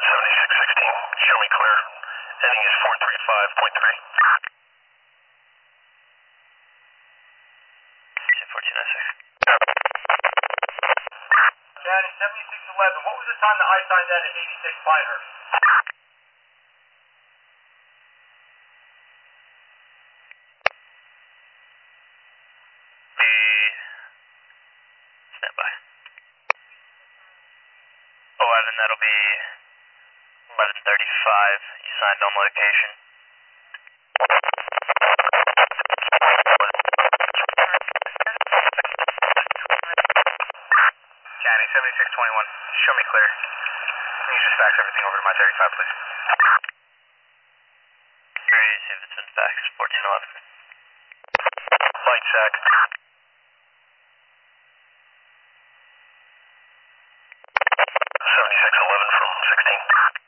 7616, show me clear. Ending is 435.3. 1496. Danny, 7611, what was the time that I signed that at 86 Pinehurst? Stand by. 11, that'll be 11:35. You signed on location. Danny, 7621, show me clear. Can you just fax everything over to my 35, please? Very easy if it's been faxed, 1411. Light check. 7611 from 16.